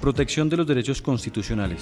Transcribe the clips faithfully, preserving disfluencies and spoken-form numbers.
Protección de los derechos constitucionales.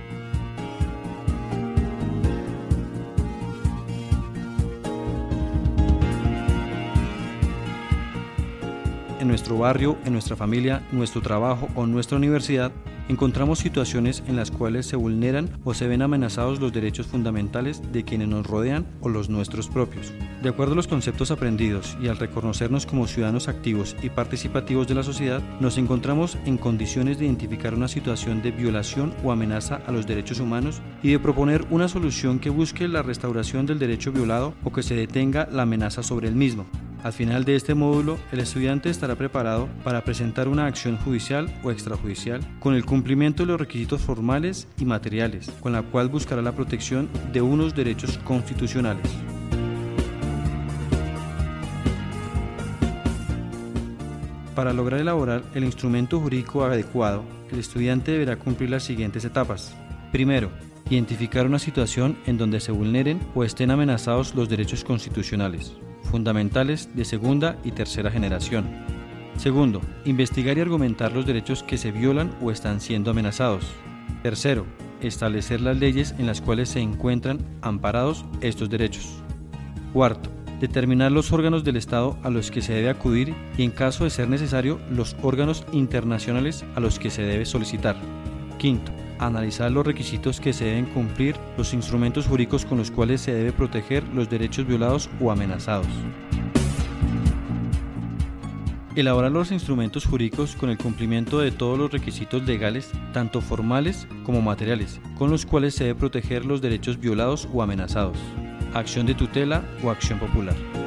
En nuestro barrio, en nuestra familia, nuestro trabajo o nuestra universidad, encontramos situaciones en las cuales se vulneran o se ven amenazados los derechos fundamentales de quienes nos rodean o los nuestros propios. De acuerdo a los conceptos aprendidos y al reconocernos como ciudadanos activos y participativos de la sociedad, nos encontramos en condiciones de identificar una situación de violación o amenaza a los derechos humanos y de proponer una solución que busque la restauración del derecho violado o que se detenga la amenaza sobre el mismo. Al final de este módulo, el estudiante estará preparado para presentar una acción judicial o extrajudicial con el cumplimiento de los requisitos formales y materiales, con la cual buscará la protección de unos derechos constitucionales. Para lograr elaborar el instrumento jurídico adecuado, el estudiante deberá cumplir las siguientes etapas. Primero, identificar una situación en donde se vulneren o estén amenazados los derechos constitucionales fundamentales de segunda y tercera generación. Segundo, investigar y argumentar los derechos que se violan o están siendo amenazados. Tercero, establecer las leyes en las cuales se encuentran amparados estos derechos. Cuarto, determinar los órganos del Estado a los que se debe acudir y, en caso de ser necesario, los órganos internacionales a los que se debe solicitar. Quinto, analizar los requisitos que se deben cumplir, los instrumentos jurídicos con los cuales se debe proteger los derechos violados o amenazados. Elaborar los instrumentos jurídicos con el cumplimiento de todos los requisitos legales, tanto formales como materiales, con los cuales se debe proteger los derechos violados o amenazados. Acción de tutela o acción popular.